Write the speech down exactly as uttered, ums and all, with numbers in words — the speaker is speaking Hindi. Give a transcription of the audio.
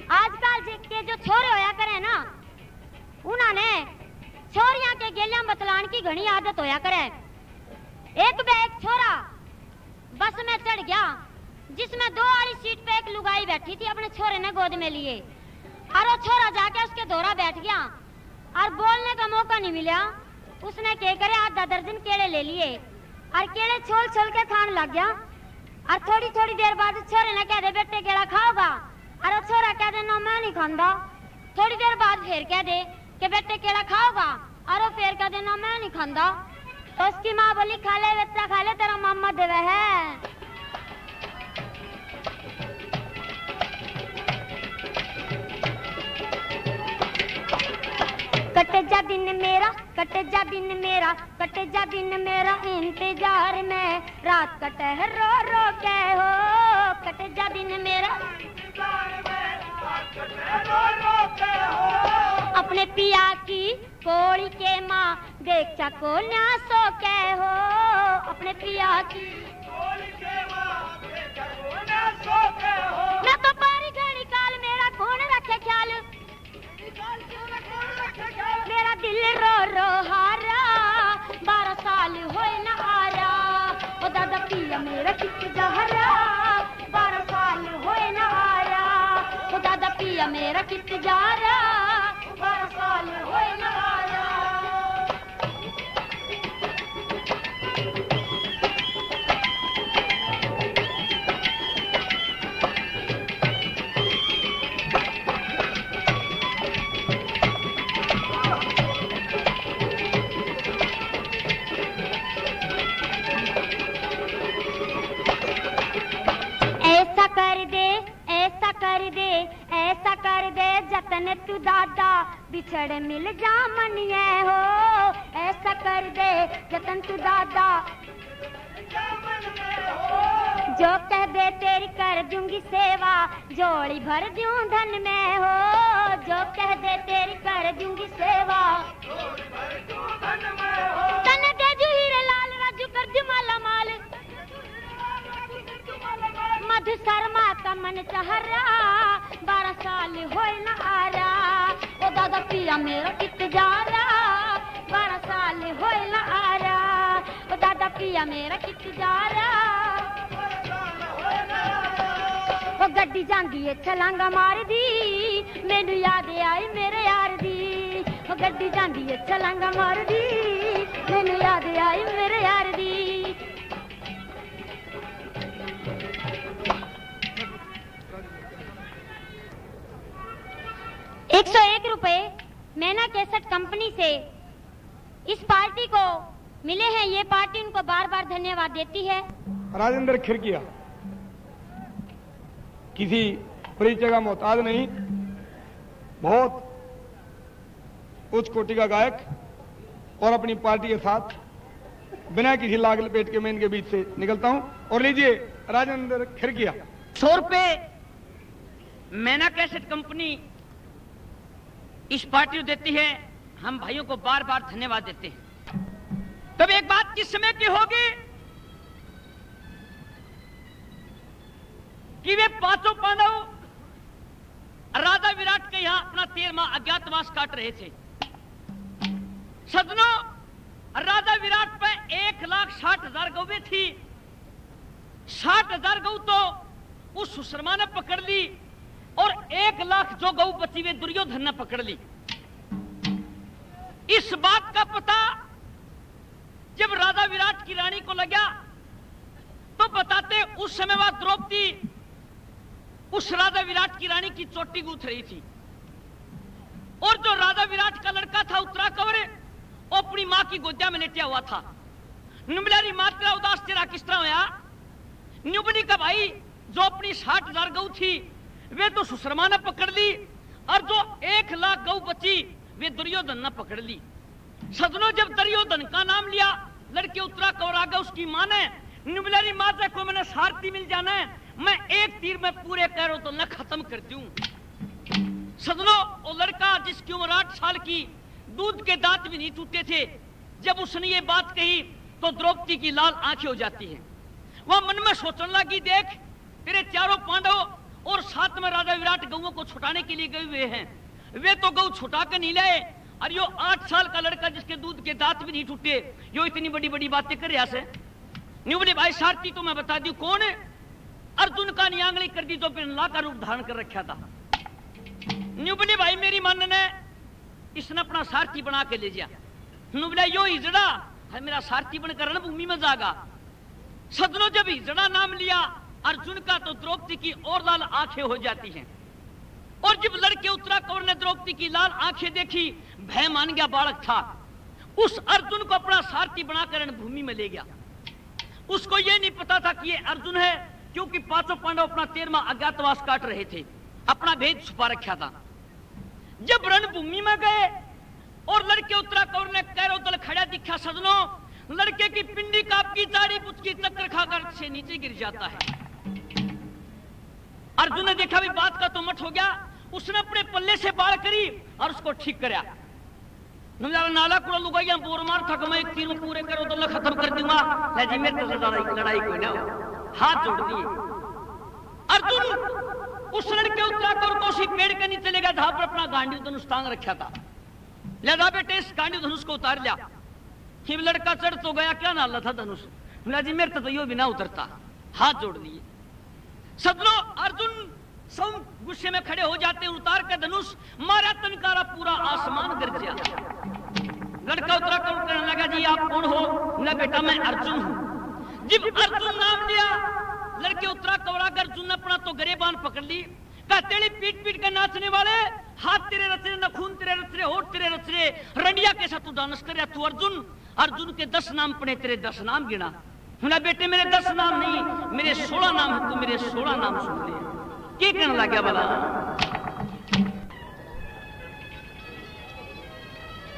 आजकल के जो छोरे होया करे ना, उन्होंने छोरियां के गेलियां बतलान की घनी आदत होया करे। एक बे एक छोरा बस में चढ़ गया, जिसमें दो वाली सीट पे एक लुगाई बैठी थी, अपने छोरे ने गोद में लिए, और वो छोरा जाके उसके दोरा बैठ गया और बोलने का मौका नहीं मिला। उसने क्या करे, आधा दर्जन केले ले लिए और केले छोल छोल के खाने लग गया। और थोड़ी थोड़ी देर बाद छोरे ने कह दे, बेटे केला खाओगा? और छोरा कह दे, ना मैं नहीं खाता। थोड़ी देर बाद फिर कह दे कि बेटे केला खाओगा? और वो फिर कह दे, ना मैं नहीं खाता। तो उसकी माँ बोली, खा ले बेटा खा ले, तेरा मामा देवे है। कटे जा दिन मेरा, कटे जा दिन मेरा, कटे जा दिन मेरा इंतजार में, रात कटे है रो रो के हो। कटे जा दिन मेरा इंतजार में, रात कटे रो रो के हो। अपने पिया की कोड़ी के माँ देख चको न्यासो के हो। अपने पिया की कोड़ी के माँ देख चको न्यासो के हो। मैं तो बारी घड़ी काल, मेरा कौन रखे ख्याल, मेरा दिल रो रो हारा, बारह साल होए न आरा। ओ दादा पिया मेरा कित जहरा, बारह साल होए न आरा। ओ दादा पिया मेरा कित जारा, बारह साल होए न आरा। कर दे, ऐसा कर दे जतन तू दादा, बिछड़ मिल जा मनिए हो। ऐसा कर दे जतन तू दादा, जो कह दे तेरी कर दूंगी सेवा, जोड़ी भर दूं धन में हो। जो कह दे तेरी कर दूंगी सेवा, तन दे जू हीरे लाल, राजू कर दूं माला माल। मधु शर्मा का मन चहरा, बारह साल होए न आरा। ओ दादा पिया मेरा कित जारा, बारह साल होए न आरा। ओ दादा पिया मेरा कित जारा, ओ गड्डी जांदी है छलांगा मार दी, मैनू याद आई मेरे यार दी। ओ गड्डी जांदी है छलांगा मार दी, मैनू याद आई मेरे यार दी। एक सौ एक रुपए मैना कैसेट कंपनी से इस पार्टी को मिले हैं। ये पार्टी उनको बार बार धन्यवाद देती है। राजेंद्र खिरकिया किसी परिचय का मोहताज नहीं, बहुत उच्च कोटि का गायक, और अपनी पार्टी के साथ बिना किसी लाग लपेट के मैं इनके बीच से निकलता हूं। और लीजिए राजेंद्र खिरकिया। सौ रुपए मैना कैसेट कंपनी इस पार्टी को देती है। हम भाइयों को बार बार धन्यवाद देते हैं। तब एक बात किस समय की होगी कि वे पांचों पांडव राजा विराट के यहां अपना तेरहवां अज्ञातवास काट रहे थे। सदनों, राजा विराट पर एक लाख साठ हजार गौवें थी। साठ हजार गौ तो उस सुशर्मा ने पकड़ ली, और एक लाख जो गौ बची वे दुर्योधन ने पकड़ ली। इस बात का पता जब राजा विराट की रानी को लगा, तो बताते उस समय वह द्रौपदी उस राजा विराट की रानी की चोटी गूंथ रही थी, और जो राजा विराट का लड़का था उत्तरा कंवर, वो अपनी मां की गोदिया में लेटिया हुआ था। नुमलारी मात्रा उदास तेरा किस तरह होया? नुबनी का भाई जो अपनी साठ हजार गौ थी वे तो सुशर्मा ने पकड़ ली, और जो एक लाख गौ बची वे दुर्योधन ने पकड़ ली। सदनों, जब दुर्योधन का नाम लिया, लड़के उत्तरा कंवर आ गए। उसकी मां ने नुबलारी माता को मैंने सारथी मिल जाना है, मैं एक तीर में पूरे पैरों तो न खत्म कर दूं। सदनों, वो लड़का जिसकी उम्र आठ साल की, दूध के दांत भी नहीं टूटे थे, जब उसने ये बात कही तो द्रौपदी की लाल आंखें हो जाती हैं। वह मन में सोचने लगी, देख तेरे चारों पांडव और साथ में राजा विराट गऊ को छुटाने के लिए गए हुए हैं। वे तो गऊ छुटा के नहीं लाए, और यो आठ साल का लड़का जिसके दूध के दांत भी नहीं टूटे, यो इतनी बड़ी बड़ी बातें कर रहा से। न्यू बोले भाई सारथी तो मैं बता दी कौन है। अर्जुन का नियांगली कर दी तो फिर ला का रूप धारण कर रखा था। न्यू बोले भाई मेरी मन ने इसने अपना सारथी बना के ले जा। न्यू बोले यो हिजड़ा है मेरा सारथी बनकर रणभूमि में जागा। सदनों जब हिजड़ा नाम लिया अर्जुन का तो द्रौपदी की और लाल आंखें हो जाती हैं। और जब लड़के उत्तरा कौर ने द्रौपदी की लाल आंखें देखी, भय मान गया बालक था। उस अर्जुन को अपना सारथी बनाकर रणभूमि में ले गया। उसको यह नहीं पता था कि ये अर्जुन है, क्योंकि पांचों पांडव अपना तेरहवां अज्ञातवास काट रहे थे, अपना भेद छुपा रखा था। जब रणभूमि में गए और लड़के उत्तरा कौर ने कैरो दल खड़ा दिखा, सदनों लड़के की पिंडी काप की दाढ़ी पुछ की चक्कर खाकर से नीचे गिर जाता है। अर्जुन ने देखा भी बात का तो मठ हो गया, उसने अपने पल्ले से बाढ़ करी और उसको ठीक कराया। नाला कुड़ा लुगाइया बोर मार था कि मैं एक तीनों पूरे करो तो खत्म कर दूंगा। जी मेरे तो लड़ाई लड़ाई कोई ना हो, हाथ जोड़ दिए। अर्जुन उस लड़के उत्तरा कौर को उसी पेड़ के नीचे लेगा जहां पर अपना गांडी धनुष टांग रखा था। लिया बेटे इस गांडी धनुष को उतार लिया। कि लड़का चढ़ तो गया, क्या नाला था धनुष। जी मेरे तो यो भी ना उतरता, हाथ जोड़ दिए। सदनों अर्जुन सब गुस्से में खड़े हो जाते, उतार के धनुष मारा, तनकारा पूरा आसमान गरजा। लड़का उतरा कर कहने लगा जी आप कौन हो। ना बेटा मैं अर्जुन हूं। जब अर्जुन नाम लिया लड़के उतरा कवड़ा कर अर्जुन ने अपना तो गरेबान पकड़ ली। तेरी पीट पीट के नाचने वाले, हाथ तेरे रच रहे, नखून तेरे रच रहे, होठ तेरे रच रहे, रंडिया के साथ तू डांस कर रहा। तू अर्जुन, अर्जुन के दस नाम पड़े, तेरे दस नाम गिना। ना बेटे मेरे दस नाम नहीं, मेरे सोलह नाम है, तू मेरे सोलह नाम सुन ले। क्या कहने लग गया भला।